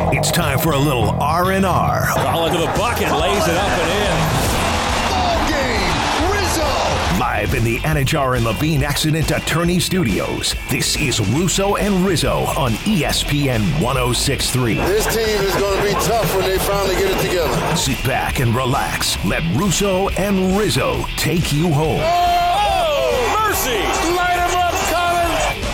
It's time for a little R&R. Ball into the bucket, lays it up and in. Ball game, Rizzo! Live in the Anajar and Levine Accident Attorney Studios, this is Russo and Rizzo on ESPN 106.3. This team is going to be tough when they finally get it together. Sit back and relax. Let Russo and Rizzo take you home. Oh, mercy! Light him up, Colin!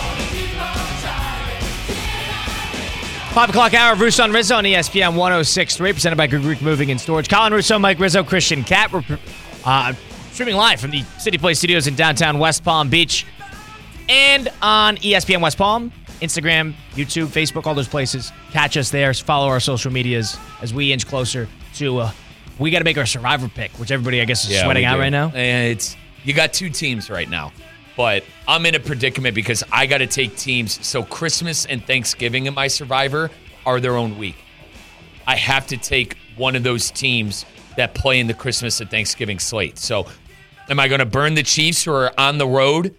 5 o'clock hour of Russo and Rizzo on ESPN 106.3, presented by Greek Moving and Storage. Colin Russo, Mike Rizzo, Christian Cat. We're streaming live from the City Place Studios in downtown West Palm Beach and on ESPN West Palm, Instagram, YouTube, Facebook, all those places. Catch us there. Follow our social medias as we inch closer to we got to make our Survivor pick, which everybody, I guess, is sweating out right now. And you got two teams right now. But I'm in a predicament because I got to take teams. So Christmas and Thanksgiving in my Survivor are their own week. I have to take one of those teams that play in the Christmas and Thanksgiving slate. So am I going to burn the Chiefs who are on the road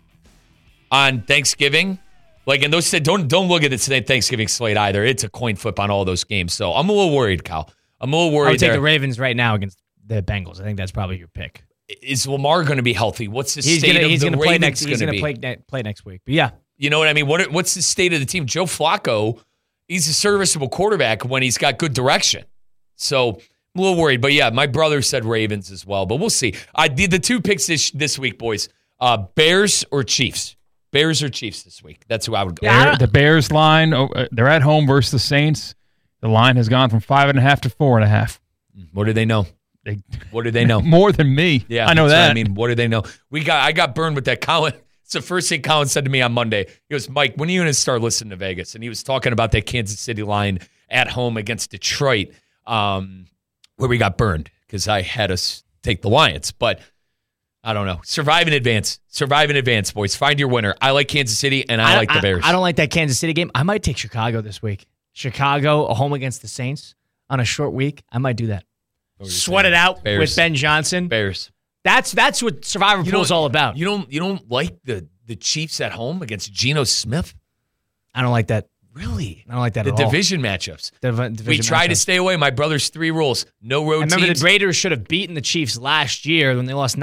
on Thanksgiving? And those said, don't look at the Thanksgiving slate either. It's a coin flip on all those games. So I'm a little worried, Kyle. I'm a little worried. I would take the Ravens right now against the Bengals. I think that's probably your pick. Is Lamar going to be healthy? What's the state of the Ravens going to be? He's going to play next week. But yeah. You know what I mean? What's the state of the team? Joe Flacco, he's a serviceable quarterback when he's got good direction. So I'm a little worried. But yeah, my brother said Ravens as well. But we'll see. I did the two picks this week, boys. Bears or Chiefs? Bears or Chiefs this week? That's who I would go. Yeah. The Bears line, they're at home versus the Saints. The line has gone from 5.5 to 4.5. What do they know? What do they know? More than me. Yeah, I know that. I mean, what do they know? I got burned with that. Colin. It's the first thing Colin said to me on Monday. He goes, Mike, when are you going to start listening to Vegas? And he was talking about that Kansas City line at home against Detroit, where we got burned because I had us take the Lions. But I don't know. Survive in advance. Survive in advance, boys. Find your winner. I like Kansas City, and I like the Bears. I don't like that Kansas City game. I might take Chicago this week. Chicago, a home against the Saints on a short week. I might do that. Sweat it out Bears. With Ben Johnson. Bears. That's what Survivor Pool is all about. You don't like the Chiefs at home against Geno Smith? I don't like that. Really? I don't like that at all. The division matchups. We try to stay away. My brother's 3 rules. No road teams. I remember the Raiders should have beaten the Chiefs last year when they lost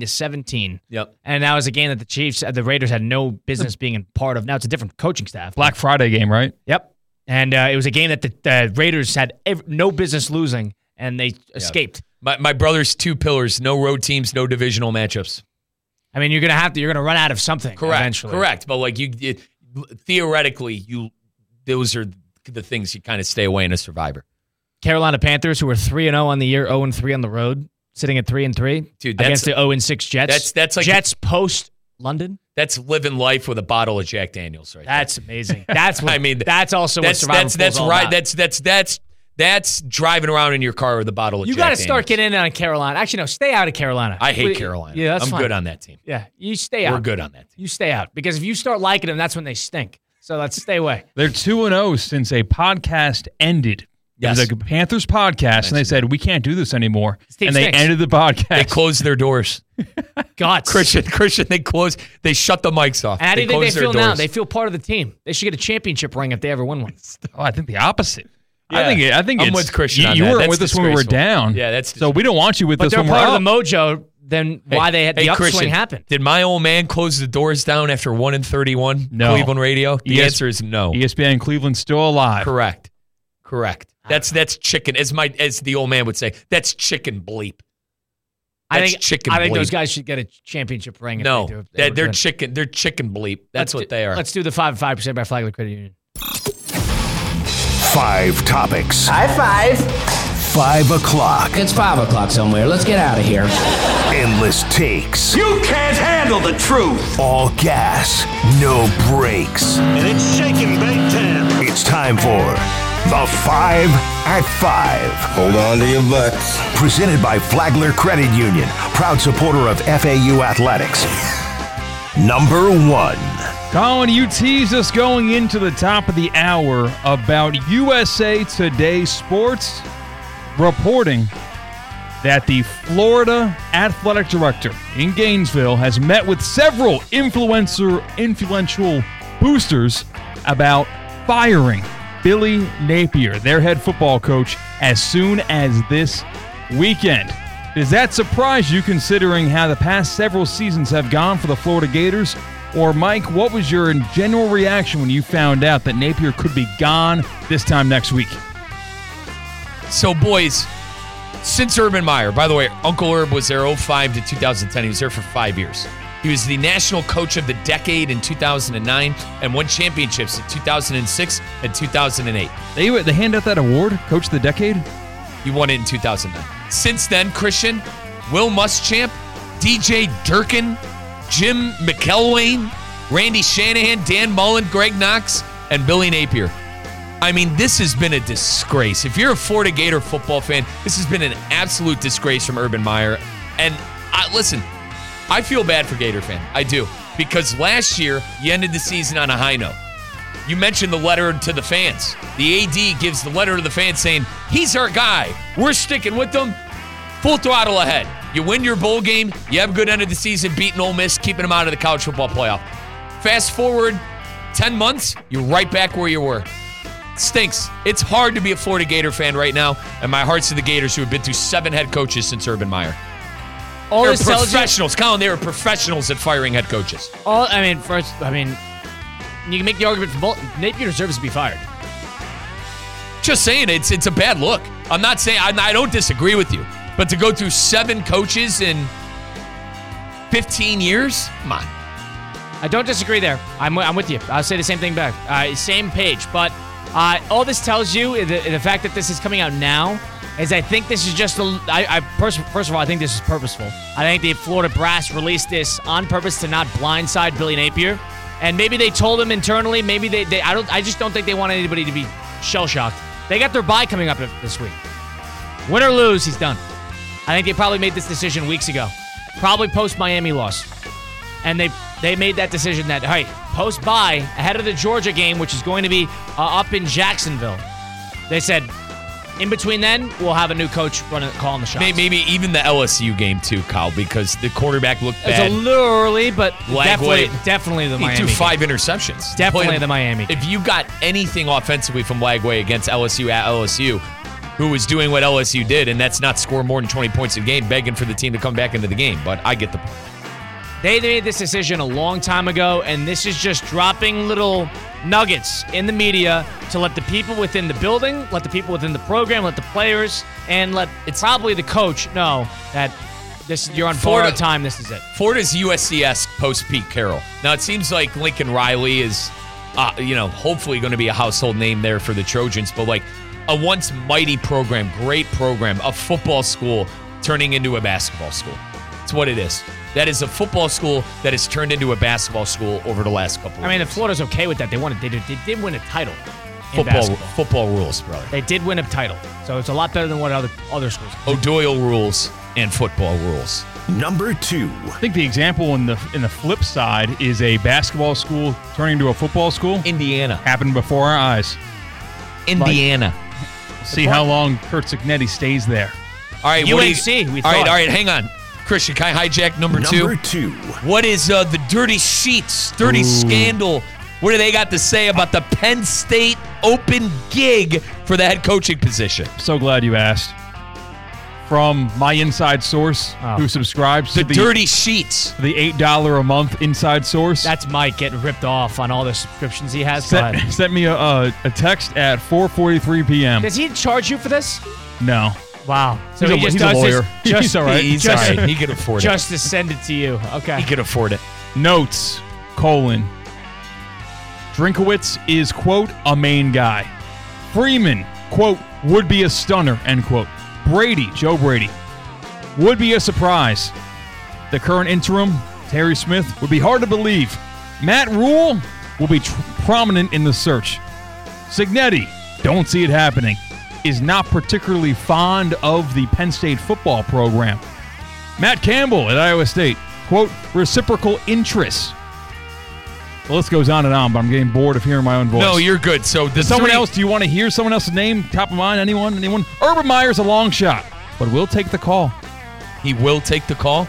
19-17. Yep. And that was a game that the Raiders had no business being a part of. Now it's a different coaching staff. Black Friday game, right? Yep. And it was a game that the Raiders had no business losing. And they escaped. My brother's 2 pillars: no road teams, no divisional matchups. I mean, you're gonna run out of something. Eventually. Correct. But theoretically, those are the things you kind of stay away in a Survivor. Carolina Panthers, who are 3-0 on the year, 0-3 on the road, sitting at 3-3 against the 0-6 Jets. That's like Jets post London. That's living life with a bottle of Jack Daniels, right? That's amazing. That's what I mean. That's also what Survivor Pool is all right. about. That's driving around in your car with a bottle of Jack Daniels. You got to start getting in on Carolina. Actually, no, stay out of Carolina. I hate Carolina. Yeah, that's I'm fine. good on that team. Yeah, you stay out. We're good on that team. You stay out. Because if you start liking them, that's when they stink. So let's stay away. They're 2-0 since a podcast ended. Yes. It was a Panthers podcast, and they said, we can't do this anymore. And they stinks. ended the podcast. They closed their doors. God. Christian, they shut the mics off. And how do you think they feel now? Doors. They feel part of the team. They should get a championship ring if they ever win one. Oh, I think the opposite. Yeah. I think I'm it's, with Christian. You weren't weren't with us when we were down. Yeah, that's so we don't want you with us when we're But they're part up. of the mojo. Then why they had the upswing Christian, happen? Did my old man close the doors down after 1-31? No. Cleveland radio. The answer is no. ESPN Cleveland's still alive. Correct. That's chicken. As the old man would say, that's chicken bleep. I think bleep. those guys should get a championship ring. No, if they do. they're chicken. They're chicken bleep. That's what they are. Let's do the 5% by Flagler Credit Union. 5 topics. High five. 5 o'clock. It's 5 o'clock somewhere. Let's get out of here. Endless takes. You can't handle the truth. All gas, no brakes. And it's shaking Big Ten. It's time for the 5 at 5. Hold on to your butts. Presented by Flagler Credit Union, proud supporter of FAU athletics. Number 1. Colin, you teased us going into the top of the hour about USA Today Sports reporting that the Florida athletic director in Gainesville has met with several influential boosters about firing Billy Napier, their head football coach, as soon as this weekend. Does that surprise you considering how the past several seasons have gone for the Florida Gators? Or, Mike, what was your general reaction when you found out that Napier could be gone this time next week? So, boys, since Urban Meyer, by the way, Uncle Herb was there 2005 to 2010. He was there for 5 years. He was the National Coach of the Decade in 2009 and won championships in 2006 and 2008. They hand out that award, Coach of the Decade? He won it in 2009. Since then, Christian, Will Muschamp, DJ Durkin, Jim McElwain, Randy Shanahan, Dan Mullen, Greg Knox, and Billy Napier. I mean, this has been a disgrace. If you're a Florida Gator football fan, this has been an absolute disgrace from Urban Meyer. And listen, I feel bad for Gator fan. I do. Because last year, you ended the season on a high note. You mentioned the letter to the fans. The AD gives the letter to the fans saying, he's our guy. We're sticking with him. Full throttle ahead. You win your bowl game. You have a good end of the season, beating Ole Miss, keeping them out of the college football playoff. Fast forward 10 months, you're right back where you were. Stinks. It's hard to be a Florida Gator fan right now, and my heart's to the Gators who have been through 7 head coaches since Urban Meyer. They're professionals. Colin, they were professionals at firing head coaches. You can make the argument for both. Napier deserves to be fired. Just saying, it's a bad look. I'm not saying, I don't disagree with you, but to go through 7 coaches in 15 years? Come on. I don't disagree there. I'm with you. I'll say the same thing back. Same page, but all this tells you, the fact that this is coming out now, is I think this is just first of all, I think this is purposeful. I think the Florida brass released this on purpose to not blindside Billy Napier, and maybe they told him internally. Maybe I just don't think they want anybody to be shell shocked. They got their bye coming up this week. Win or lose, he's done. I think they probably made this decision weeks ago, probably post Miami loss, and they made that decision that hey, post bye ahead of the Georgia game, which is going to be up in Jacksonville. They said, in between then, we'll have a new coach calling the shots. Maybe even the LSU game too, Kyle, because the quarterback looked bad. It's a little early, but definitely the Miami. He threw 5 interceptions. Definitely the Miami. If you got anything offensively from Lagway against LSU at LSU, who was doing what LSU did, and that's not score more than 20 points a game, begging for the team to come back into the game. But I get the point. They made this decision a long time ago, and this is just dropping little nuggets in the media to let the people within the building, let the people within the program, let the players, and let probably the coach know that you're on borrowed time. This is it. Florida's USC-esque post Pete Carroll. Now it seems like Lincoln Riley is, hopefully going to be a household name there for the Trojans, but like a once mighty program, great program, a football school turning into a basketball school. That's what it is. That is a football school that has turned into a basketball school over the last couple of years. If Florida's okay with that, they did win a title. Football rules, brother. They did win a title, so it's a lot better than what other schools. O'Doyle rules and football rules. Number 2. I think the example in the flip side is a basketball school turning into a football school. Indiana. Happened before our eyes. Indiana. See how long Curt Cignetti stays there. All right, UNC. All right, hang on. Christian, can I hijack number 2? Number 2. What is the dirty sheets, dirty scandal? What do they got to say about the Penn State open gig for the head coaching position? So glad you asked. From my inside source, who subscribes to the dirty sheets, the $8 a month inside source. That's Mike getting ripped off on all the subscriptions he has. Sent me a text at 4:43 p.m. Does he charge you for this? No. Wow. So he's a lawyer. He's all right. He's all right. He can afford it. Just to send it to you. Okay. He can afford it. Notes, : Drinkowitz is, quote, a main guy. Freeman, quote, would be a stunner, end quote. Brady, Joe Brady, would be a surprise. The current interim, Terry Smith, would be hard to believe. Matt Rule will be prominent in the search. Cignetti, don't see it happening. Is not particularly fond of the Penn State football program. Matt Campbell at Iowa State, quote, reciprocal interest. The list goes on and on, but I'm getting bored of hearing my own voice. No, you're good. So someone else, do you want to hear someone else's name? Top of mind? Anyone? Urban Meyer's a long shot, but we'll take the call. He will take the call?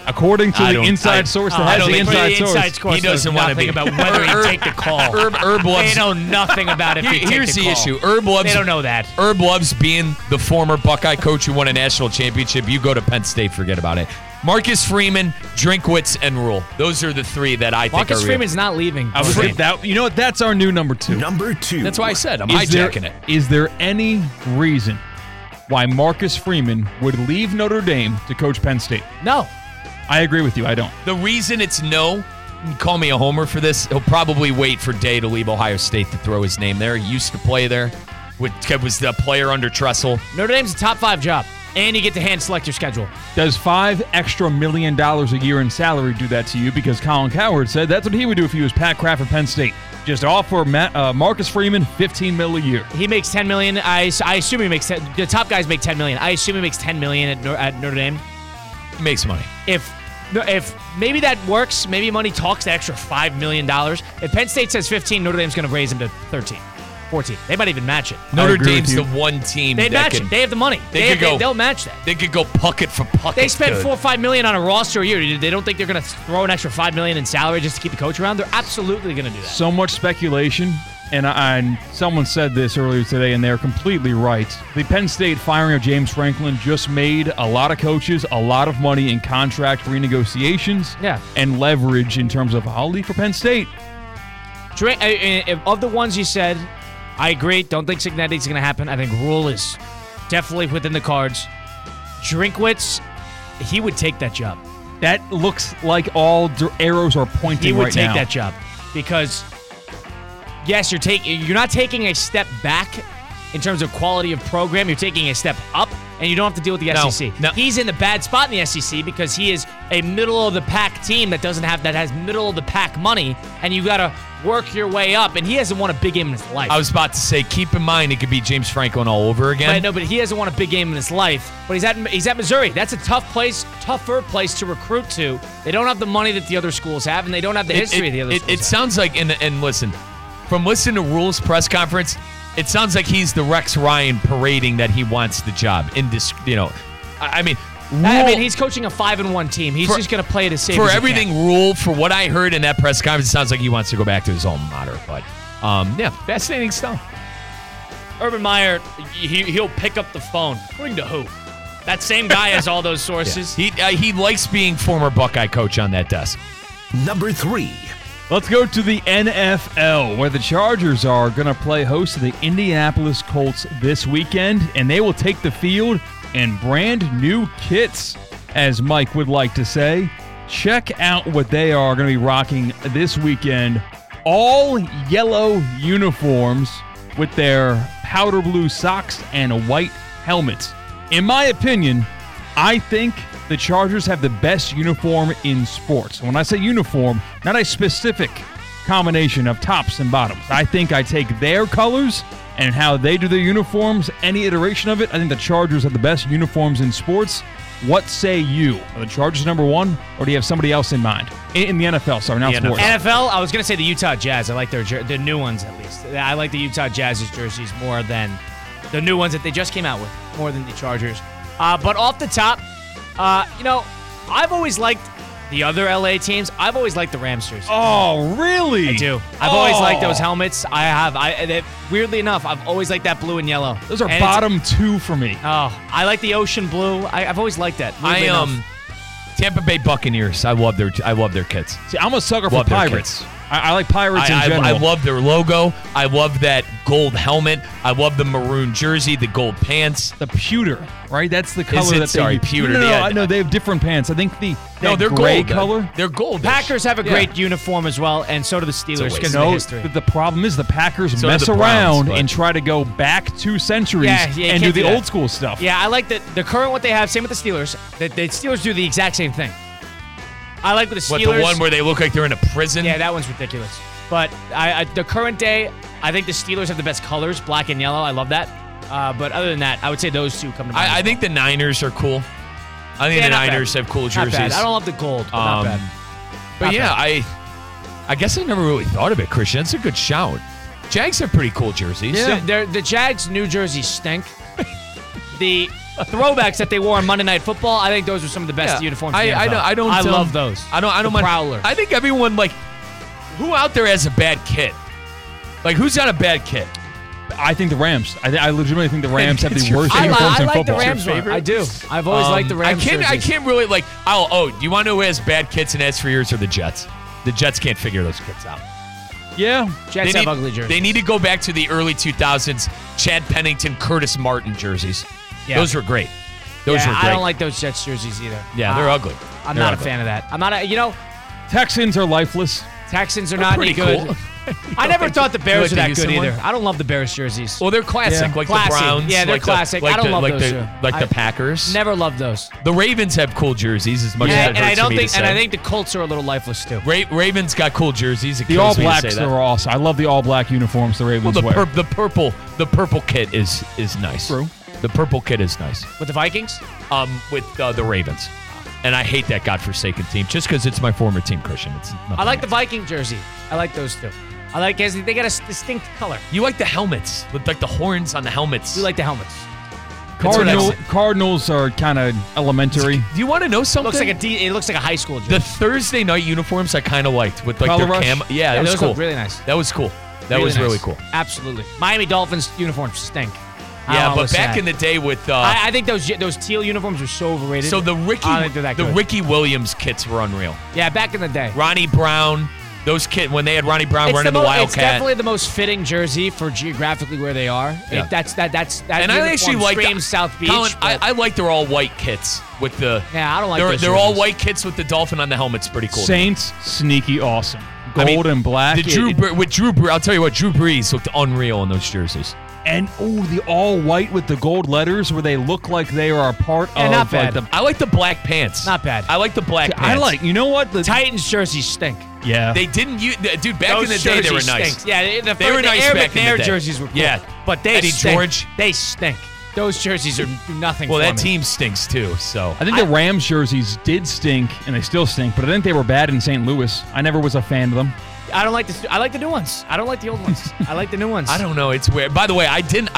According to the inside source that has the inside source. He doesn't want to be about whether he take the call. Herb loves. They know nothing about it. Here's the call. issue. Herb loves. They don't know that. Herb loves being the former Buckeye coach who won a national championship. You go to Penn State, forget about it. Marcus Freeman, Drinkwitz, and Rule. Those are the three that I think are Marcus Freeman's not leaving. I would say that. You know what? That's our new number 2. Number 2. That's why I said I'm hijacking it. Is there any reason why Marcus Freeman would leave Notre Dame to coach Penn State? No. I agree with you. I don't. The reason it's no, call me a homer for this, he'll probably wait for Day to leave Ohio State to throw his name there. He used to play there. Was the player under Tressel. Notre Dame's a top 5 job, and you get to hand select your schedule. Does $5 extra million a year in salary do that to you? Because Colin Cowherd said that's what he would do if he was Pat Kraft at Penn State. Just offer Marcus Freeman $15 million a year. He makes $10 million. I assume he makes the top guys make $10 million. I assume he makes $10 million at Notre Dame. He makes money. If maybe that works, maybe money talks the extra $5 million. If Penn State says 15, Notre Dame's going to raise him to 13, 14. They might even match it. Notre Dame's the one team they'd match it. They have the money. They'll match that. They could go pucket for pucket. They spend $4 or $5 million on a roster a year. They don't think they're going to throw an extra $5 million in salary just to keep the coach around. They're absolutely going to do that. So much speculation. And someone said this earlier today, and they're completely right. The Penn State firing of James Franklin just made a lot of coaches a lot of money in contract renegotiations and leverage in terms of I'll leave for Penn State. Of the ones you said, I agree. Don't think Cignetti's going to happen. I think Rule is definitely within the cards. Drinkwitz, he would take that job. That looks like all arrows are pointing right now. He would take that job because... Yes, you're not taking a step back in terms of quality of program. You're taking a step up, and you don't have to deal with the SEC. No. He's in the bad spot in the SEC because he is a middle-of-the-pack team that has middle-of-the-pack money, and you got to work your way up, and he hasn't won a big game in his life. I was about to say, keep in mind it could be James Franklin all over again. Right, no, but he hasn't won a big game in his life. But he's at Missouri. That's a tougher place to recruit to. They don't have the money that the other schools have, and they don't have the history of the other schools It sounds like, and listen, from listening to Rule's press conference, it sounds like he's the Rex Ryan parading that he wants the job. I mean, he's coaching a 5-1 team. He's just going to play it as safe for as he everything. can. Rule, for what I heard in that press conference, it sounds like he wants to go back to his alma mater. But fascinating stuff. Urban Meyer, he'll pick up the phone. According to who? That same guy has all those sources. Yeah. He likes being former Buckeye coach on that desk. Number 3. Let's go to the NFL, where the Chargers are going to play host to the Indianapolis Colts this weekend, and they will take the field in brand new kits, as Mike would like to say. Check out what they are going to be rocking this weekend. All yellow uniforms with their powder blue socks and white helmets. In my opinion, I think the Chargers have the best uniform in sports. When I say uniform, not a specific combination of tops and bottoms. I think I take their colors and how they do their uniforms, any iteration of it. I think the Chargers have the best uniforms in sports. What say you? Are the Chargers number 1, or do you have somebody else in mind? In the NFL, sorry, not sports. NFL, I was going to say the Utah Jazz. I like the new ones, at least. I like the Utah Jazz's jerseys more than the new ones that they just came out with, more than the Chargers. But off the top, I've always liked the other LA teams. I've always liked the Rams jerseys. Oh, really? I do. I've always liked those helmets. Weirdly enough, I've always liked that blue and yellow. Those are bottom 2 for me. Oh, I like the ocean blue. I've always liked that. Tampa Bay Buccaneers. I love their kits. See, I'm a sucker for Pirates. I like Pirates in general. I love their logo. I love that gold helmet. I love the maroon jersey, the gold pants. The pewter, right? That's the color that they use. Pewter. No, they have different pants. I think they're gray gold. color. They're gold. Packers have a great uniform as well, and so do the Steelers because of the history. But the problem is the Packers mess around and try to go back 2 centuries and do the old school stuff. Yeah, I like the current what they have. Same with the Steelers. The Steelers do the exact same thing. I like with the Steelers. What, the one where they look like they're in a prison? Yeah, that one's ridiculous. But the current day, I think the Steelers have the best colors, black and yellow. I love that. But other than that, I would say those 2 come to mind. I think the Niners are cool. I think the Niners have cool jerseys. Not bad. I don't love the gold, but not bad. But I guess I never really thought of it, Christian. That's a good shout. Jags have pretty cool jerseys. Yeah. The Jags' new jerseys stink. The throwbacks that they wore on Monday Night Football, I think those are some of the best uniforms. In the NFL. I love those. I don't the mind. Prowler. I think everyone who out there has a bad kit? Like, who's got a bad kit? I think the Rams. I legitimately think the Rams have the worst I uniforms in like football. the Rams one. I do. I've always liked the Rams. I can't really like. Do you want to know who has bad kits and has for years? Or the Jets? The Jets can't figure those kits out. Yeah, Jets have ugly jerseys. They need to go back to the early 2000s Chad Pennington, Curtis Martin jerseys. Yeah. Those were great. Those were great. I don't like those Jets jerseys either. Yeah, they're ugly. I'm They're not ugly. a fan of that. I'm not Texans are lifeless. Texans are not any pretty good. cool. I never thought the Bears like were the that good Houston either. one? I don't love the Bears jerseys. Well, they're classic, Yeah. like Classic. the Browns. Yeah, they're like classic. The, like I don't the, love like those. the, like the Packers. Never loved those. The Ravens have cool jerseys as much as Yeah, it and I hurts don't me to think, say. and I think the Colts are a little lifeless too. Ravens got cool jerseys. It The kills All me to say Blacks that. are awesome. I love the All Black uniforms the Ravens Well, wear. the purple kit is nice. True. The purple kit is nice. With the Vikings? With the Ravens, and I hate that godforsaken team just because it's my former team, Christian. It's I like the Viking jersey. I like those too. I like as they got a distinct color. You like the helmets with like the horns on the helmets. You like the helmets. Cardinals are kind of elementary. Do you want to know something? It looks like a high school jersey. The Thursday night uniforms I kind of liked with like Color their rush? cam. Yeah, that was those cool. look really nice. That was cool. That was really nice. cool. Absolutely. Miami Dolphins uniforms stink. Yeah, but back in the day with I think those teal uniforms were so overrated. so the I don't think they're that good. Ricky Williams kits were unreal. Yeah, back in the day. Ronnie Brown, those kits when they had Ronnie Brown running the Wildcat. It's definitely the most fitting jersey for geographically where they are. Yeah. That and I actually like screams South Beach. Colin, but- I like their all white kits with the. Yeah, I don't like They're, those they're all jerseys. white kits with the dolphin on the helmet's pretty cool. Saints, sneaky awesome. I Gold mean, and black. with Drew Brees, I'll tell you what, Drew Brees looked unreal in those jerseys. And the all white with the gold letters where they look like they are a part Yeah, of not bad. like the. I like the black pants. Not bad. I like the black pants. I like. You know what? The Titans jerseys stink. yeah. They didn't use, dude. Back in Those the day, they were jerseys nice. stink. Yeah, They were nice Air back in the McNair day. jerseys were cool. Yeah. But they Eddie stink. George. They stink. Those jerseys do nothing Well, for that me. team stinks too. So I think the Rams jerseys did stink, and they still stink, but I think they were bad in St. Louis. I never was a fan of them. I don't like I like the new ones. I don't like the old ones. I like the new ones. I don't know. It's weird. By the way,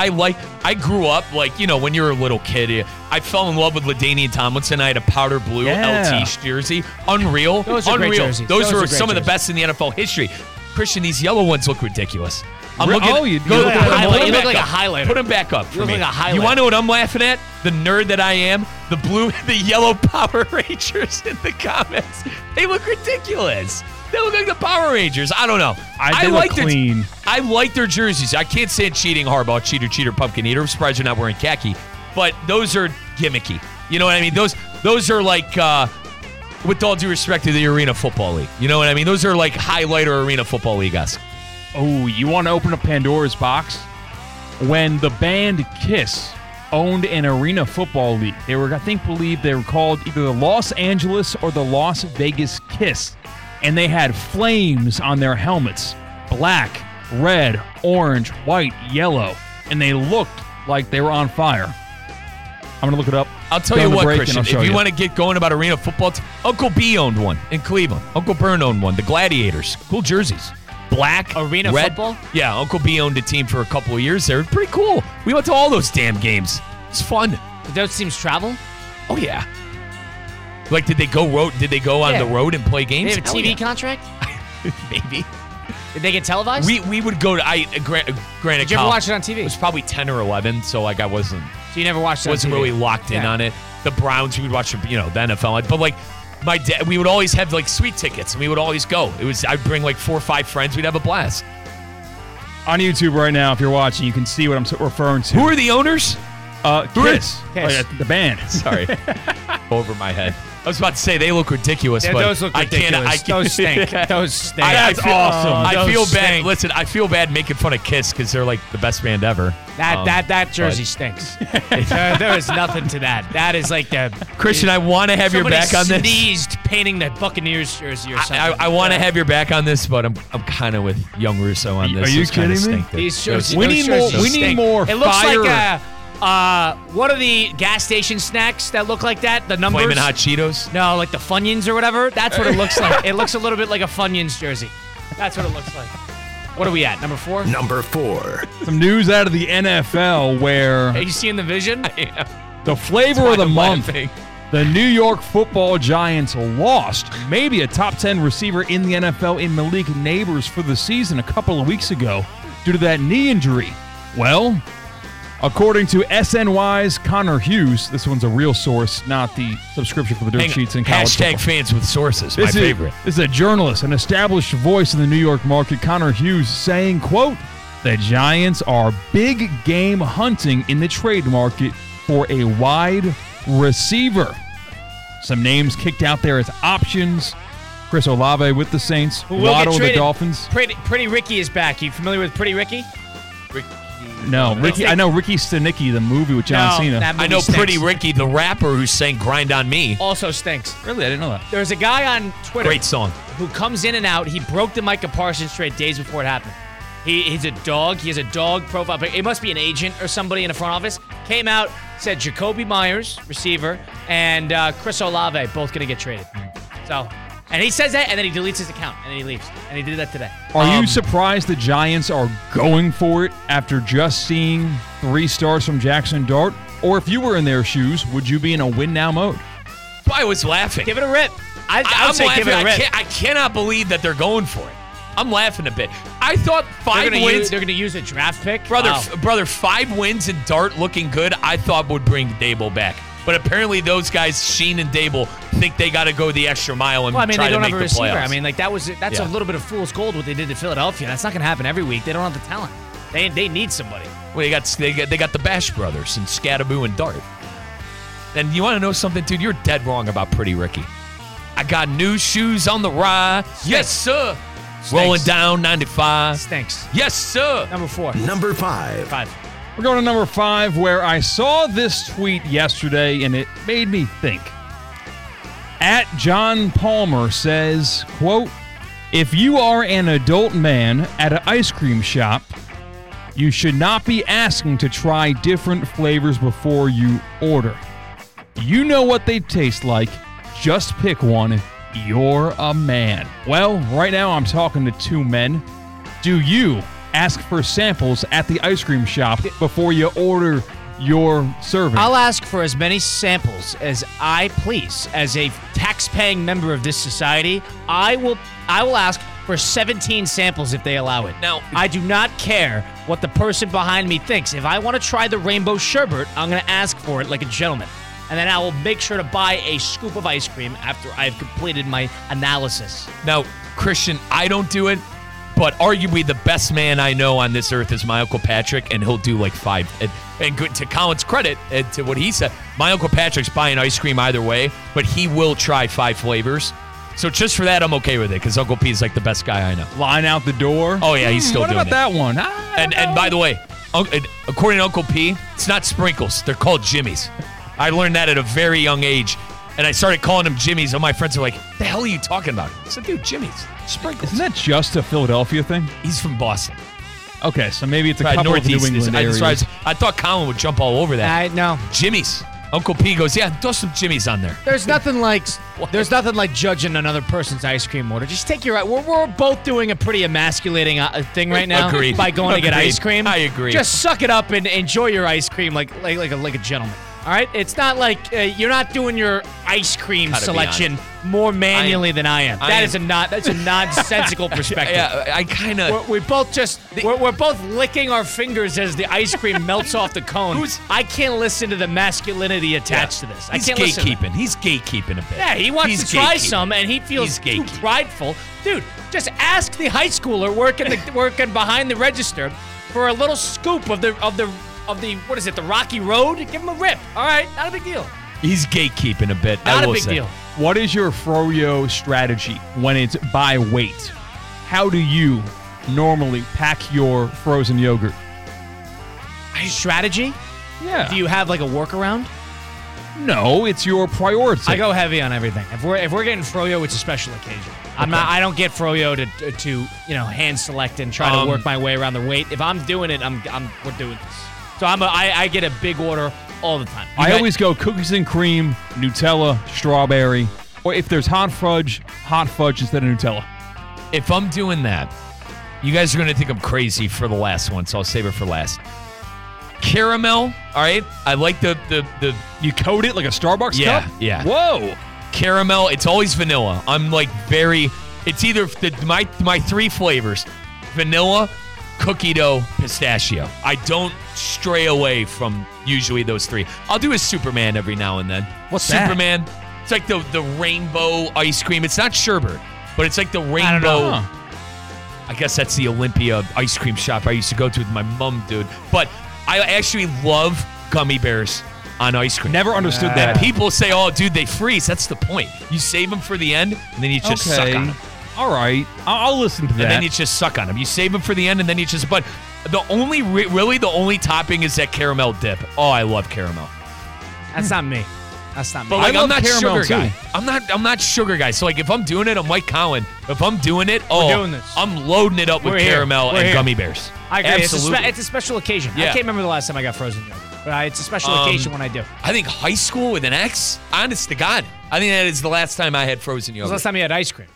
I grew up like, when you're a little kid, I fell in love with LaDainian Tomlinson. I had a powder blue Yeah. LT jersey. Unreal. Those are great Unreal. jerseys. Those Those were are great some of the jerseys. best in the NFL history. Christian, these yellow ones look ridiculous. I'm Re- looking. oh, you- go- you put look them- like a put them highlight- you look back like a up. highlighter. Put them back up for look me. like a highlighter. You want to know what I'm laughing at? The nerd that I am. The yellow Power Rangers in the comments. They look ridiculous. They look like the Power Rangers. I don't know. They look like clean. I like their jerseys. I can't say it's cheating, Harbaugh, cheater, pumpkin eater. I'm surprised you're not wearing khaki. But those are gimmicky. You know what I mean? Those are like, with all due respect to the Arena Football League. You know what I mean? Those are like highlighter Arena Football League-esque. Oh, you want to open up Pandora's box? When the band Kiss owned an arena football league, they were, believed they were called either the Los Angeles or the Las Vegas Kiss. And they had flames on their helmets. Black, red, orange, white, yellow. And they looked like they were on fire. I'm going to look it up. I'll tell during you the what, break, and Christian, I'll show if you want to get going about arena football, Uncle B owned one in Cleveland. Uncle Bern owned one. The Gladiators. Cool jerseys. Black. Arena red. football? Yeah, Uncle B owned a team for a couple of years there. Pretty cool. We went to all those damn games. It's fun. Did those teams travel? Oh, yeah. Like, did they go on Yeah. the road and play They games? have a Hell TV yeah. contract? Maybe. Did they get televised? We would go to, granted, Did you ever watch it on TV? It was probably 10 or 11, so like I wasn't So you never watched it on wasn't TV? really locked in Yeah. on it. The Browns, we would watch, the NFL. But like my dad, we would always have like sweet tickets, and we would always go. I'd bring like 4 or 5 friends. We'd have a blast. On YouTube right now, if you're watching, you can see what I'm referring to. Who are the owners? Kiss. Kiss. The band. Sorry, over my head. I was about to say they look ridiculous, Yeah, but those look I ridiculous. can't. Those stink. Those stink. I That's feel, awesome. I Those feel bad. stink. Listen, I feel bad making fun of Kiss because they're like the best band ever. That jersey stinks. there is nothing to that. That is like the Christian, I want to have your somebody back on this. sneezed painting the Buccaneers jersey or something. I want to have your back on this, but I'm kind of with young Russo on this. Are you Those kinda kidding me? stink. These jerseys, We those need jerseys more- we need stink. more It looks fire. like what are the gas station snacks that look like that? The numbers. Flamin' Hot Cheetos. No, like the Funyuns or whatever. That's what it looks like. It looks a little bit like a Funyuns jersey. That's what it looks like. What are we at? Number 4? Number 4. Some news out of the NFL where Are you seeing the vision? the The flavor of the month. The New York Football Giants lost maybe a top 10 receiver in the NFL in Malik Nabers for the season a couple of weeks ago due to that knee injury. Well, according to SNY's Connor Hughes, this one's a real source, not the subscription for the dirt sheets in college Hashtag football. fans with sources, my favorite. This is a journalist, an established voice in the New York market, Connor Hughes, saying, quote, the Giants are big game hunting in the trade market for a wide receiver. Some names kicked out there as options. Chris Olave with the Saints. Waddle with the Dolphins. Pretty Ricky is back. You familiar with Pretty Ricky? No, Ricky. I know Ricky Stenicki, the movie with John Cena. That movie I know stinks. Pretty Ricky, the rapper who sang Grind on Me. Also stinks. Really? I didn't know that. There's a guy on Twitter Great song. who comes in and out. He broke the Micah Parsons trade days before it happened. He's a dog. He has a dog profile. It must be an agent or somebody in the front office. Came out, said Jacoby Myers, receiver, and Chris Olave, both going to get traded. So, and he says that, and then he deletes his account, and then he leaves. And he did that today. Are you surprised the Giants are going for it after just seeing 3 stars from Jackson Dart? Or if you were in their shoes, would you be in a win-now mode? I was laughing. Give it a rip. I would say laughing. give it a rip. I cannot believe that they're going for it. I'm laughing a bit. I thought 5 wins. They're going to use a draft pick? Brother, 5 wins and Dart looking good, I thought would bring Dable back. But apparently those guys, Sheen and Dable, think they got to go the extra mile and try to make the playoffs. They don't have a receiver. I mean, like that's a little bit of fool's gold what they did to Philadelphia. That's not going to happen every week. They don't have the talent. They need somebody. Well, they got the Bash brothers and Scatterboo and Dart. And you want to know something, dude? You're dead wrong about Pretty Ricky. I got new shoes on the ride. Yes, sir. Stinks. Rolling down 95. Stinks. Yes, sir. Number 4. Number 5. We're going to number 5, where I saw this tweet yesterday, and it made me think. At John Palmer says, quote, if you are an adult man at an ice cream shop, you should not be asking to try different flavors before you order. You know what they taste like. Just pick one. You're a man. Well, right now I'm talking to 2 men. Do you ask for samples at the ice cream shop before you order your serving? I'll ask for as many samples as I please. As a tax-paying member of this society, I will ask for 17 samples if they allow it. Now, I do not care what the person behind me thinks. If I want to try the rainbow sherbet, I'm going to ask for it like a gentleman. And then I will make sure to buy a scoop of ice cream after I've completed my analysis. Now, Christian, I don't do it, but arguably the best man I know on this earth is my Uncle Patrick, and he'll do like 5. And good to Colin's credit, and to what he said, my Uncle Patrick's buying ice cream either way, but he will try 5 flavors. So just for that, I'm okay with it, because Uncle P is like the best guy I know. Line out the door? Oh, yeah, he's still doing it. What about that one? And by the way, according to Uncle P, it's not sprinkles. They're called Jimmy's. I learned that at a very young age, and I started calling them Jimmy's, and my friends are like, the hell are you talking about? I said, dude, Jimmy's. Sprinkles. Isn't that just a Philadelphia thing? He's from Boston. Okay, so maybe it's a Right, couple of New Northeast England areas. I thought Colin would jump all over that. No. Jimmy's. Uncle P goes, yeah, throw some Jimmy's on there. There's nothing like judging another person's ice cream order. Just take your. We're both doing a pretty emasculating thing right now. Agreed. By going to get Agreed. ice cream. I agree. Just suck it up and enjoy your ice cream like a gentleman. All right, it's not like you're not doing your ice cream Gotta be selection more manually than I am. That's a nonsensical perspective. Yeah, I kind of. We're both licking our fingers as the ice cream melts off the cone. I can't listen to the masculinity attached to this. I can't listen to that. He's gatekeeping a bit. Yeah, he wants to try some, and he feels too prideful. Dude, just ask the high schooler working behind the register for a little scoop of the what is it, the Rocky Road? Give him a rip. All right, not a big deal. He's gatekeeping a bit. Not a big deal. What is your froyo strategy when it's by weight? How do you normally pack your frozen yogurt? Strategy? Yeah. Do you have like a workaround? No, it's your priority. I go heavy on everything. If we're getting froyo, it's a special occasion. I don't get froyo to hand select and try to work my way around the weight. If I'm doing it, we're doing this. So I get a big order all the time. I always go cookies and cream, Nutella, strawberry, or if there's hot fudge instead of Nutella. If I'm doing that, you guys are going to think I'm crazy for the last one, so I'll save it for last. Caramel, all right? I like the You coat it like a Starbucks cup? Yeah. Whoa. Caramel. It's always vanilla. I'm like it's either my 3 flavors, vanilla, cookie dough, pistachio. I don't stray away from usually those 3. I'll do a Superman every now and then. What's that? Superman? It's like the rainbow ice cream. It's not sherbet, but it's like the rainbow. I don't know. I guess that's the Olympia ice cream shop I used to go to with my mom, dude. But I actually love gummy bears on ice cream. Never understood that. And people say, oh, dude, they freeze. That's the point. You save them for the end, and then you just suck on them. All right. I'll listen to that. And then you just suck on them. You save them for the end, and then you just... But the only topping is that caramel dip. Oh, I love caramel. That's not me. That's not me. But like, I I'm love not caramel, sugar guy. too. I'm not sugar guy. So like, if I'm doing it, I'm Mike Collin. If I'm doing it, doing this. I'm loading it up with We're here. caramel We're and here. gummy bears. I agree. Absolutely. It's a special occasion. I Yeah. can't remember the last time I got frozen yogurt, but it's a special occasion when I do. I think high school with an X. Honest to God, I think that is the last time I had frozen When was yogurt. the last time you had ice cream?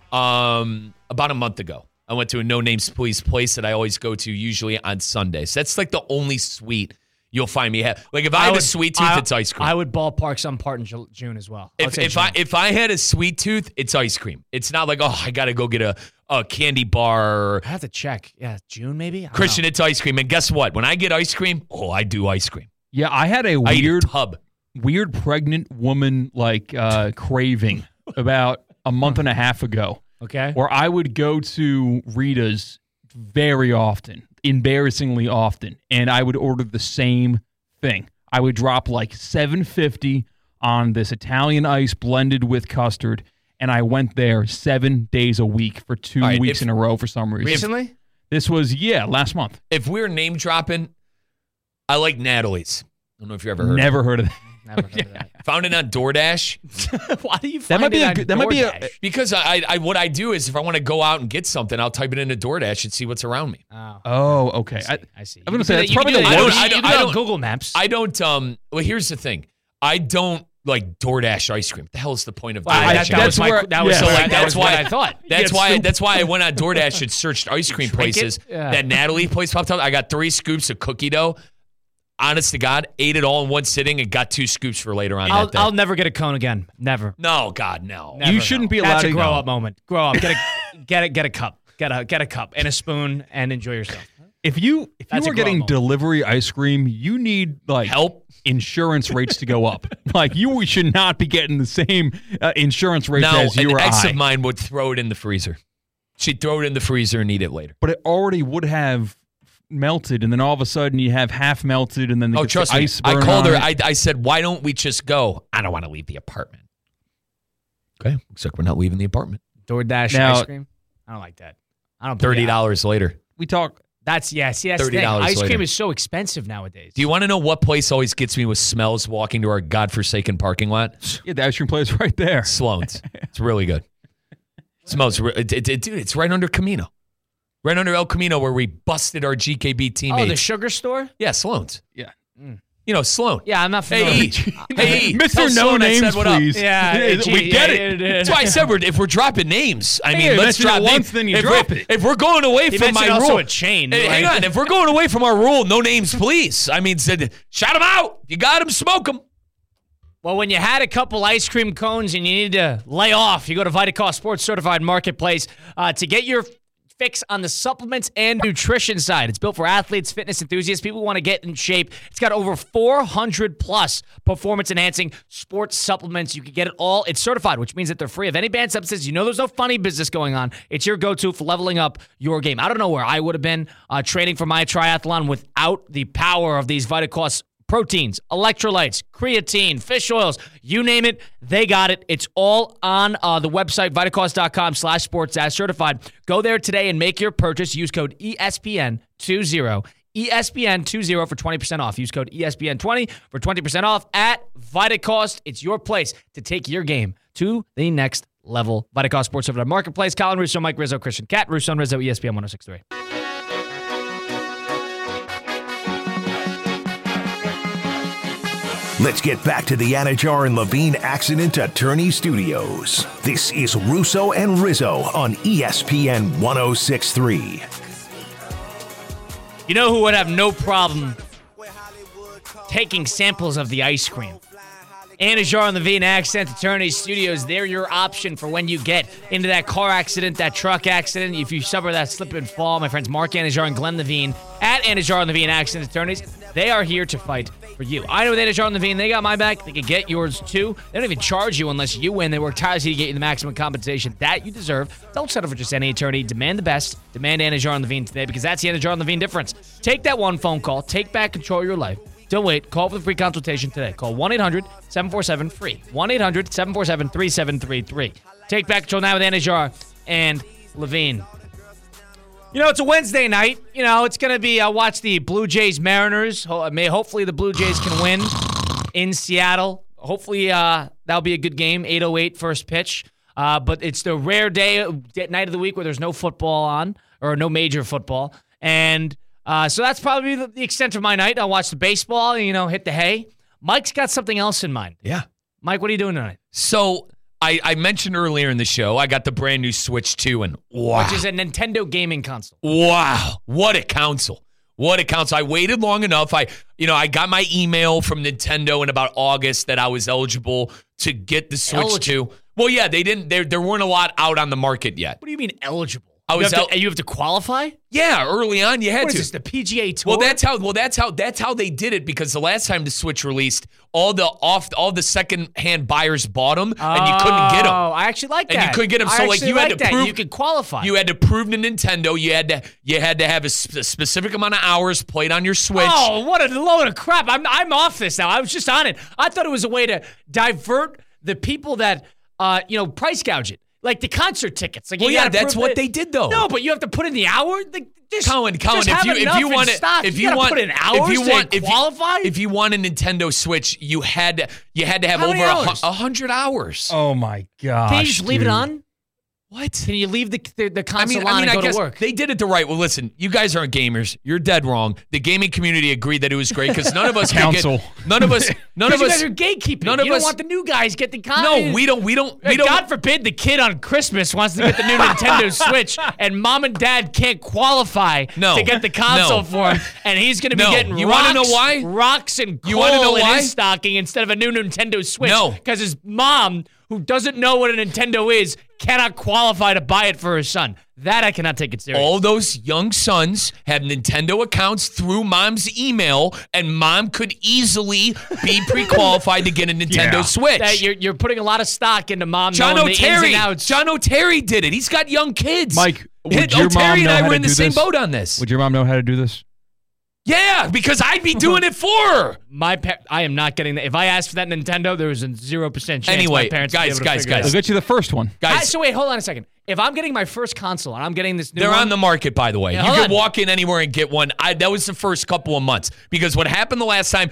About a month ago. I went to a No Names Please place that I always go to usually on Sundays. That's like the only sweet you'll find me have. Like if I have a sweet tooth, it's ice cream. I would ballpark some part in June as well. If I had a sweet tooth, it's ice cream. It's not like, oh, I got to go get a candy bar. I have to check. Yeah, June maybe? I don't Christian, know. it's ice cream. And guess what? When I get ice cream, I do ice cream. Yeah, I had a I eat a weird tub. pregnant woman craving about a month and a half ago. Okay. Where I would go to Rita's very often, embarrassingly often, and I would order the same thing. I would drop like $7.50 on this Italian ice blended with custard, and I went there 7 days a week for 2 All right, weeks in a row for some reason. Recently? This was, last month. If we're name dropping, I like Natalie's. I don't know if you ever heard Never heard of that. Never heard of that. Found it on DoorDash. Why do you That find might be it a on good- that might be a- DoorDash? Because what I do is if I want to go out and get something, I'll type it into DoorDash and see what's around me. Oh, okay. I see. I'm going to say that's You probably can the do that. worst. You can do that on Google Maps. I don't, well, here's the thing. I don't like DoorDash ice cream. What the hell is the point of DoorDash? Wow, that was where- that was yeah. so So, that that's was why what I thought. That's why I went on DoorDash and searched ice cream Drink it? places. Yeah. That Natalie place popped up. I got 3 scoops of cookie dough. Honest to God, ate it all in one sitting and got 2 scoops for later on that day. I'll never get a cone again. Never. No, God, no. Never. You shouldn't be allowed That's to a grow go. up moment. Grow up. Get a cup. Get a cup and a spoon and enjoy yourself. If you That's a are getting grow-up moment. delivery ice cream, you need Help. insurance rates to go up. You should not be getting the same insurance rates Now, as you an or ex I. of mine would throw it in the freezer. She'd throw it in the freezer and eat it later. But it already would have melted, and then all of a sudden you have half melted, and then Oh, gets trust the me. ice I burn called on her. it. I said, why don't we just go? I don't want to leave the apartment. Okay. Looks like we're not leaving the apartment. DoorDash Now- ice cream. I don't like that. I don't. believe that. $30 later. We talk. That's See, that's the thing. $30 Ice cream later. is so expensive nowadays. Do you want to know what place always gets me with smells walking to our godforsaken parking lot? Yeah, the ice cream place right there. Sloan's. It's really good. Smells, dude, it's right under Camino. Right under El Camino where we busted our GKB teammates. Oh, the sugar store? Yeah, Sloan's. Yeah. You know, Sloan. Yeah, I'm not Hey, familiar. E. Hey, E. Mr. Tell No Sloan I Names, said what up. please. Yeah, we get it. That's why I said if we're dropping names, I mean, you let's mention drop it names. once, then you if drop we're- it. If we're going away He from my mentioned also rule, a chain. Hey, hang right? on. If we're going away from our rule, no names, please. I mean, said shout them out. You got them, smoke them. Well, when you had a couple ice cream cones and you need to lay off, you go to Vitacost Sports Certified Marketplace to get your fix on the supplements and nutrition side. It's built for athletes, fitness enthusiasts, people who want to get in shape. It's got over 400 plus performance-enhancing sports supplements. You can get it all. It's certified, which means that they're free of any banned substances. You know there's no funny business going on. It's your go-to for leveling up your game. I don't know where I would have been training for my triathlon without the power of these Vitacost proteins, electrolytes, creatine, fish oils, you name it, they got it. It's all on the website, Vitacost.com/sports as certified. Go there today and make your purchase. Use code ESPN20, ESPN20 for 20% off. Use code ESPN20 for 20% off at Vitacost. It's your place to take your game to the next level. Vitacost Sports Certified Marketplace. Colin Russo, Mike Rizzo, Christian Cat, Russo and Rizzo, ESPN 106.3. Let's get back to the Anajar and Levine Accident Attorney Studios. This is Russo and Rizzo on ESPN 106.3. You know who would have no problem taking samples of the ice cream. Anajar and Levine Accent Attorney Studios, they're your option for when you get into that car accident, that truck accident. If you suffer that slip and fall, my friends Mark Anajar and Glenn Levine at Anajar and Levine Accent Attorneys, they are here to fight for you. I know with Anajar and Levine, they got my back. They can get yours too. They don't even charge you unless you win. They work tirelessly to get you the maximum compensation that you deserve. Don't settle for just any attorney. Demand the best. Demand Anajar and Levine today, because that's the Anajar and Levine difference. Take that one phone call. Take back control of your life. Don't wait. Call for the free consultation today. Call 1-800-747-FREE. 1-800-747-3733. Take back control now with Anajar and Levine. You know, it's a Wednesday night. You know, it's going to be, watch the Blue Jays Mariners. Hopefully the Blue Jays can win in Seattle. Hopefully that'll be a good game. 8:08 first pitch. But it's the rare night of the week where there's no football on, or no major football. And so that's probably the extent of my night. I'll watch the baseball, hit the hay. Mike's got something else in mind. Yeah. Mike, what are you doing tonight? So I mentioned earlier in the show, I got the brand new Switch 2, and wow. Which is a Nintendo gaming console. Wow. What a console. What a console. I waited long enough. I got my email from Nintendo in about August that I was eligible to get the Switch 2. Well, yeah, there weren't a lot out on the market yet. What do you mean eligible? You have to qualify? Yeah, early on you had what to. Is this, the PGA Tour? Well, that's how they did it, because the last time the Switch released, all the second-hand buyers bought them, and you couldn't get them. Oh, I actually like that. And you couldn't get them, so you had to prove you could qualify. You had to prove to Nintendo you had to have a specific amount of hours played on your Switch. Oh, what a load of crap! I'm off this now. I was just on it. I thought it was a way to divert the people that price gouge it. Like the concert tickets. Like, well, yeah, that's what they did, though. No, but you have to put in the hour. Colin, if you want to qualify, if you want a Nintendo Switch, you had to have over 100 hours. Oh my gosh! Can you just leave it on? What? Can you leave the console on and go to work? They did it the right way. Well, listen, you guys aren't gamers. You're dead wrong. The gaming community agreed that it was great because none of us you guys are gatekeeping. You don't want the new guys get the console. No, we don't. God forbid the kid on Christmas wants to get the new Nintendo Switch, and mom and dad can't qualify to get the console for him, and he's going to be getting rocks and coal in his stocking instead of a new Nintendo Switch. No, because his mom, who doesn't know what a Nintendo is, cannot qualify to buy it for her son. That I cannot take it serious. All those young sons have Nintendo accounts through mom's email, and mom could easily be pre-qualified to get a Nintendo Switch. You're putting a lot of stock into mom John knowing the ins and outs. John O'Terry did it. He's got young kids. Mike, would your O'Terry mom know and I how were to in the do same this? boat on this. Would your mom know how to do this? Yeah, because I'd be doing it for her. I am not getting that. If I asked for that Nintendo, there was a 0% chance my parents would be able to figure it out. I'll get you the first one. Guys, so wait, hold on a second. If I'm getting my first console and I'm getting this new they're one, on the market, by the way. Yeah, you can walk in anywhere and get one. That was the first couple of months. Because what happened the last time,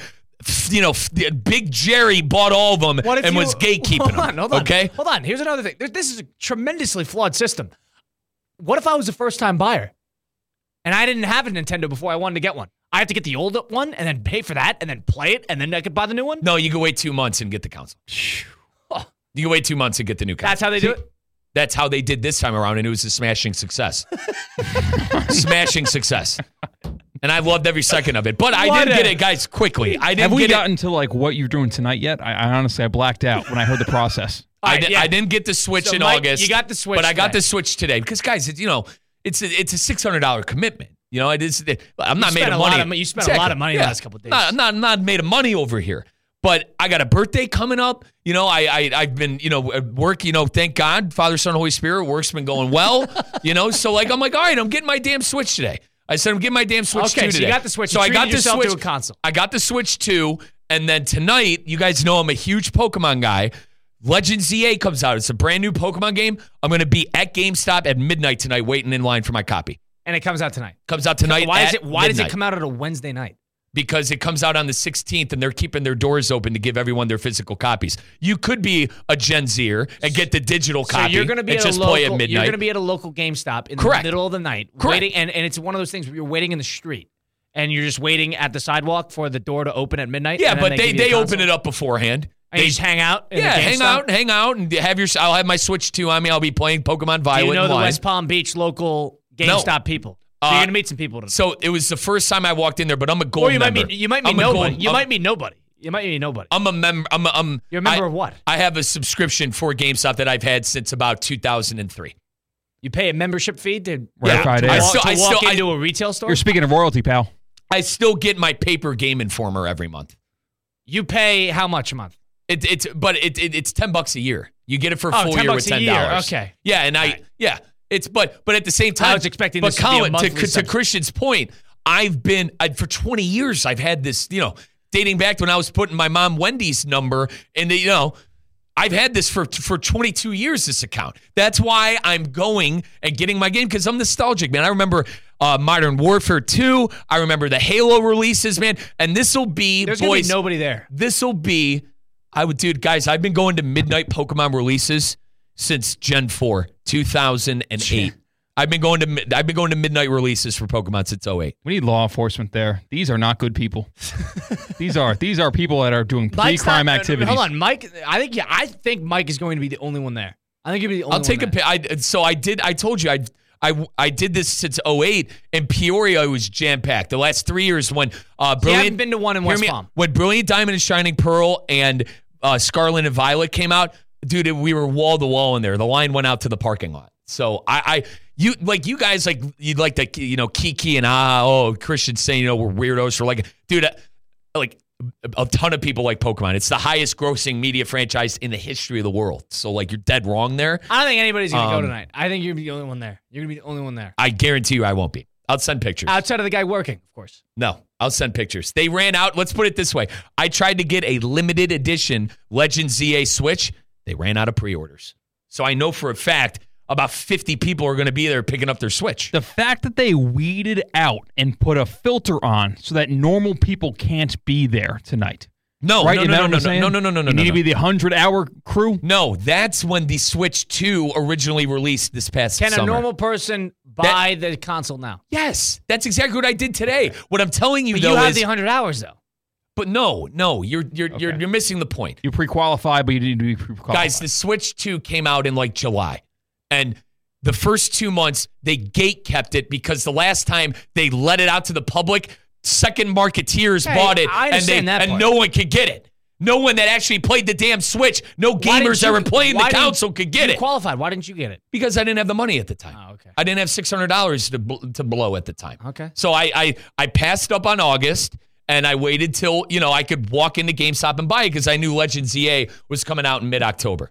Big Jerry bought all of them and was gatekeeping them. Hold on. Okay? Hold on. Here's another thing. This is a tremendously flawed system. What if I was a first-time buyer and I didn't have a Nintendo before I wanted to get one? I have to get the old one and then pay for that and then play it and then I could buy the new one? No, you can wait 2 months and get the console. You can wait 2 months and get the new console. That's how they do it? That's how they did this time around, and it was a smashing success. Smashing success. And I loved every second of it. But I didn't get it, guys, quickly. Have we gotten to what you're doing tonight yet? I honestly blacked out when I heard the process. I didn't get the Switch in Mike, August. You got the Switch But I got today. the Switch today. Because, guys, it's a $600 commitment. I'm not made of money. You spent a lot of money the last couple of days. I'm not made of money over here. But I got a birthday coming up. I've been, work, thank God, Father, Son, Holy Spirit, work's been going well. So I'm like, all right, I'm getting my damn Switch today. I said I'm getting my damn Switch 2 today. So you got the Switch. So I got the Switch to a console. I got the Switch 2, and then tonight, you guys know I'm a huge Pokemon guy. Legends ZA comes out. It's a brand new Pokemon game. I'm going to be at GameStop at midnight tonight waiting in line for my copy. And it comes out tonight. Comes out tonight. Why does it come out on a Wednesday night? Because it comes out on the 16th, and they're keeping their doors open to give everyone their physical copies. You could be a Gen Zer and get the digital copy. So you're going to be and at just a local, play at midnight. You're going to be at a local GameStop in the middle of the night, waiting, and it's one of those things where you're waiting in the street, and you're just waiting at the sidewalk for the door to open at midnight. Yeah, but they open it up beforehand. And you just hang out. Hang out, and I'll have my Switch 2 on me. I'll be playing Pokemon Violet. Do you know and the Line. West Palm Beach local GameStop people? So you're gonna meet some people tonight. So it was the first time I walked in there, but I'm a gold Or you member. might meet nobody. You might meet nobody. I'm a member. You're a member of what? I have a subscription for GameStop that I've had since about 2003. You pay a membership fee to Right to there. walk into a retail store? You're speaking of royalty, pal. I still get my paper Game Informer every month. You pay how much a month? It's $10 a year. You get it for a full $10 year with $10. a year. Okay. Yeah, and it's but at the same time, I was expecting but this to be a Colin, monthly to subscription. Christian's point, for 20 years I've had this, dating back to when I was putting my mom Wendy's number and I've had this for 22 years, this account. That's why I'm going and getting my game, because I'm nostalgic, man. I remember Modern Warfare 2. I remember the Halo releases, man. And this will be, There's going to be nobody there. This will be, guys, I've been going to midnight Pokemon releases since Gen 4, 2008. I've been going to midnight releases for Pokemon since 2008. We need law enforcement there. These are not good people. These are people that are doing pre-crime activities. Hold on, Mike. I think Mike is going to be the only one there. I think he'll be the only one there. I told you I did this since 2008. In Peoria, it was jam-packed. The last 3 years when Brilliant... You haven't been to one in West Palm. When Brilliant Diamond and Shining Pearl and Scarlet and Violet came out, dude, we were wall-to-wall in there. The line went out to the parking lot. So you guys you'd like to kiki and Christian saying we're weirdos or dude, a ton of people like Pokemon. It's the highest grossing media franchise in the history of the world. So you're dead wrong there. I don't think anybody's gonna go tonight. I think you're gonna be the only one there. You're gonna be the only one there. I guarantee you I won't be. I'll send pictures. Outside of the guy working, of course. No, I'll send pictures. They ran out. Let's put it this way. I tried to get a limited edition Legend ZA Switch. They ran out of pre-orders. So I know for a fact about 50 people are going to be there picking up their Switch. The fact that they weeded out and put a filter on so that normal people can't be there tonight. No. You need to be the 100-hour crew? No, that's when the Switch 2 originally released this past summer. Can a normal person buy the console now? Yes, that's exactly what I did today. What I'm telling you, but though, you have is the 100 hours though. But no, you're missing the point. You pre-qualify, but you need to be pre-qualified. Guys, the Switch 2 came out in July. And the first 2 months, they gate-kept it because the last time they let it out to the public, second marketeers bought it, and no one could get it. No one that actually played the damn Switch, no gamers that were playing the console could get it. You qualified. Why didn't you get it? Because I didn't have the money at the time. Oh, okay. I didn't have $600 to blow at the time. Okay. So I passed up on August, and I waited till I could walk into GameStop and buy it because I knew Legend ZA was coming out in mid-October.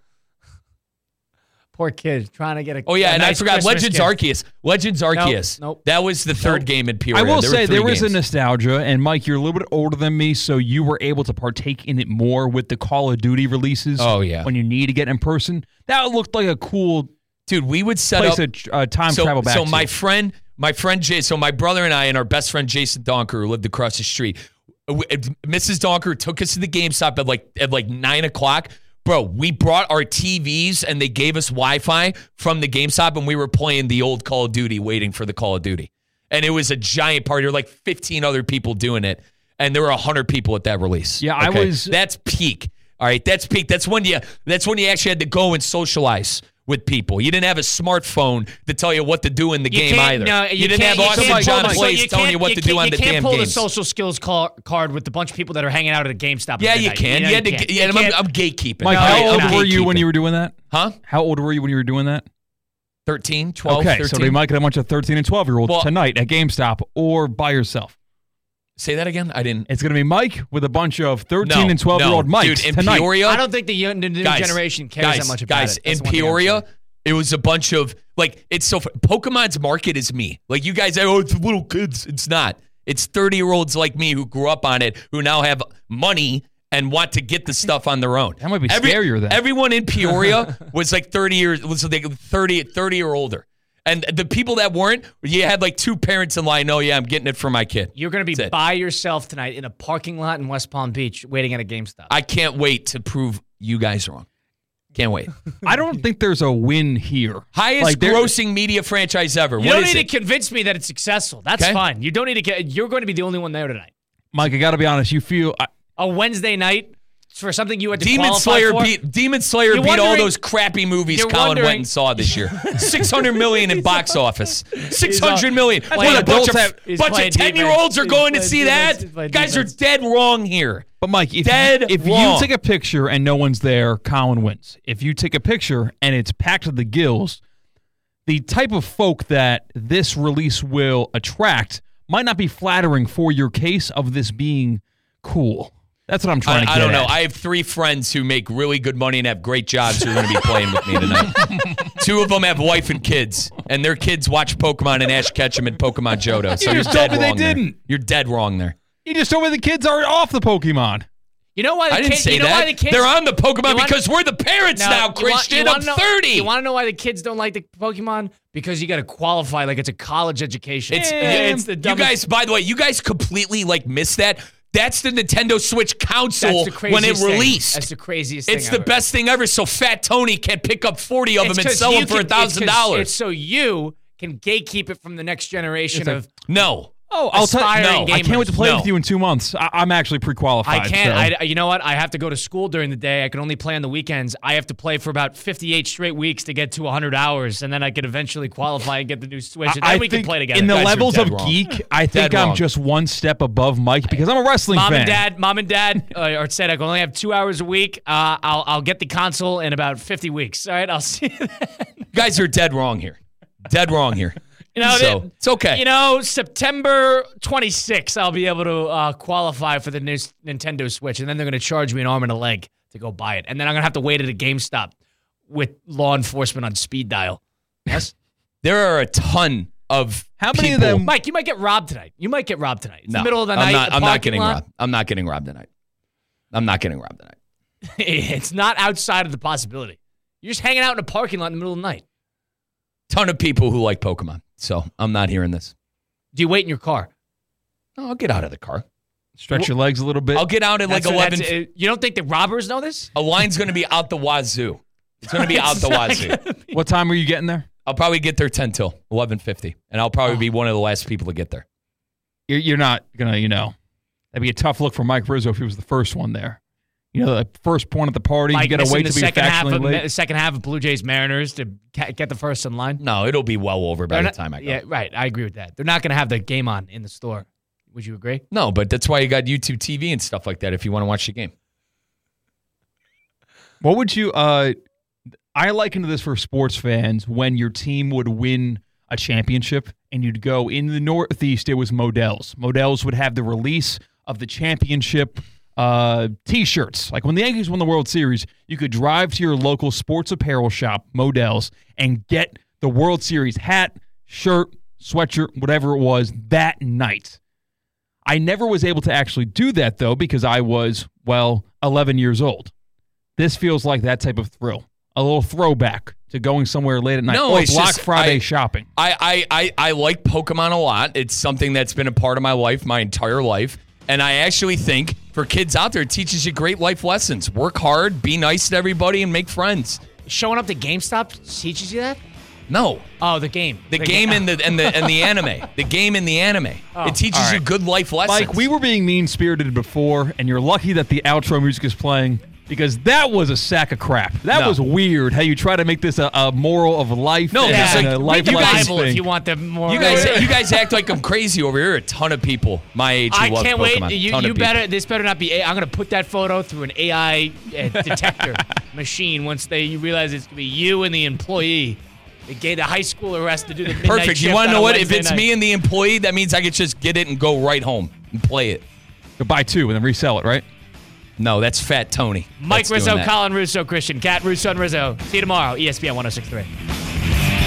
Poor kid trying to get a Oh, yeah, and nice I forgot Christmas Legends gift. Arceus. Legends Arceus. Nope. That was the third game in Peoria. I will say there was a games. nostalgia, and Mike, you're a little bit older than me, so you were able to partake in it more with the Call of Duty releases. Oh, yeah. When you need to get in person. That looked like a cool Dude, we would set place up... time travel back So to. my friend Jay, so my brother and I and our best friend Jason Donker, who lived across the street, Mrs. Donker took us to the GameStop at 9 o'clock. Bro, we brought our TVs and they gave us Wi-Fi from the GameStop and we were playing the old Call of Duty, waiting for the Call of Duty. And it was a giant party. There were 15 other people doing it. And there were 100 people at that release. Yeah, okay? was... That's peak. All right, that's peak. That's when you actually had to go and socialize with people. You didn't have a smartphone to tell you what to do in the game either. No, you didn't have Awesome John Place telling you what to do on the damn games. You can't pull the social skills card with the bunch of people that are hanging out at a GameStop. Yeah, you can. I'm gatekeeping. Mike, how old were you when you were doing that? Huh? How old were you when you were doing that? 13, 12, okay, 13. so they might get a bunch of 13 and 12-year-olds tonight at GameStop or by yourself. Say that again? I didn't. It's going to be Mike with a bunch of 13 and 12-year-old Mikes dude, in tonight. Peoria, I don't think the new generation cares that much about it. Guys, in Peoria, it was a bunch of, it's so Pokemon's market is me. You guys say, it's little kids. It's not. It's 30-year-olds like me who grew up on it, who now have money and want to get the stuff on their own. That might be scarier then. Everyone in Peoria was 30 years, was 30 or older. And the people that weren't, you had 2 parents in line. Oh, yeah, I'm getting it for my kid. You're going to be by yourself tonight in a parking lot in West Palm Beach waiting at a GameStop. I can't wait to prove you guys wrong. Can't wait. I don't think there's a win here. Highest grossing media franchise ever. You don't need to convince me that it's successful. That's fine. You don't need to you're going to be the only one there tonight. Mike, I got to be honest. You feel... a Wednesday night for something you had to Demon qualify Slayer for? beat all those crappy movies Colin went and saw this year. $600 million in box office. $600 million. What, a bunch of 10-year-olds are going to see that? Guys are dead wrong here. But Mike, if you take a picture and no one's there, Colin wins. If you take a picture and it's packed to the gills, the type of folk that this release will attract might not be flattering for your case of this being cool. That's what I'm trying to get at. I don't know. I have 3 friends who make really good money and have great jobs who are going to be playing with me tonight. 2 of them have wife and kids, and their kids watch Pokemon and Ash Ketchum and Pokemon Johto. So you're dead wrong there. You're dead wrong there. You just told me the kids are off the Pokemon. You know why I didn't say that. They're on the Pokemon because we're the parents now, Christian. I'm 30. You want to know why the kids don't like the Pokemon? Because you got to qualify like it's a college education. It's the dumbest. You guys, by the way, you guys completely missed that. That's the Nintendo Switch console when it released. That's the craziest thing It's the best thing ever, so Fat Tony can pick up 40 of them and sell them for $1,000. It's so you can gatekeep it from the next generation of... No. Oh, I'll tell you. No, gamers. I can't wait to play with you in 2 months. I'm actually pre-qualified. I can't. You know what? I have to go to school during the day. I can only play on the weekends. I have to play for about 58 straight weeks to get to 100 hours, and then I could eventually qualify and get the new Switch, and then we can play together. In the levels of geek, I think I'm just one step above Mike because I'm a wrestling fan. Mom and Dad said I can only have 2 hours a week. I'll get the console in about 50 weeks. All right, I'll see you then. You guys are dead wrong here. Dead wrong here. It's okay. September 26th, I'll be able to qualify for the new Nintendo Switch, and then they're going to charge me an arm and a leg to go buy it. And then I'm going to have to wait at a GameStop with law enforcement on speed dial. Yes? There are a ton of How many of them? Mike, you might get robbed tonight. It's the middle of the night. I'm not getting robbed. I'm not getting robbed tonight. It's not outside of the possibility. You're just hanging out in a parking lot in the middle of the night. Ton of people who like Pokemon. So I'm not hearing this. Do you wait in your car? No, I'll get out of the car. Stretch your legs a little bit. I'll get out at like 11. You don't think the robbers know this? A line's going to be out the wazoo. It's going to be out the wazoo. What time are you getting there? I'll probably get there 10 till 11:50, and I'll probably be one of the last people to get there. You're not going to, that'd be a tough look for Mike Rizzo if he was the first one there. The first point at the party, Mike, you got to wait to be factually late. The second half of Blue Jays Mariners to get the first in line. No, it'll be well over by the time I go. Yeah, right. I agree with that. They're not going to have the game on in the store. Would you agree? No, but that's why you got YouTube TV and stuff like that if you want to watch the game. What would you I liken to this for sports fans when your team would win a championship and you'd go in the Northeast, it was Modell's. Modell's would have the release of the championship T-shirts. Like when the Yankees won the World Series, you could drive to your local sports apparel shop, Modell's, and get the World Series hat, shirt, sweatshirt, whatever it was, that night. I never was able to actually do that, though, because I was, 11 years old. This feels like that type of thrill. A little throwback to going somewhere late at night. No, it's Black Friday shopping. I like Pokemon a lot. It's something that's been a part of my life my entire life. And I actually think for kids out there, it teaches you great life lessons. Work hard, be nice to everybody, and make friends. Showing up to GameStop teaches you that? No. Oh, the game. The game and the anime. The game and the anime. It teaches you good life lessons. Like, we were being mean-spirited before, and you're lucky that the outro music is playing because that was a sack of crap. That was weird, how you try to make this a moral of life. No, yeah. like, a life Bible if you want the moral. You guys act like I'm crazy over here. A ton of people my age who love Pokemon. I can't wait. You better. This better not be. I'm going to put that photo through an AI detector machine once you realize it's going to be you and the employee. The high school arrest to do the midnight Perfect. shift. You want to know what? If it's night. me and the employee, that means I could just get it and go right home and play it. Go buy 2 and then resell it, right? No, that's Fat Tony. Mike Rizzo, Colin Russo, Christian Cat, Russo and Rizzo. See you tomorrow, ESPN 106.3.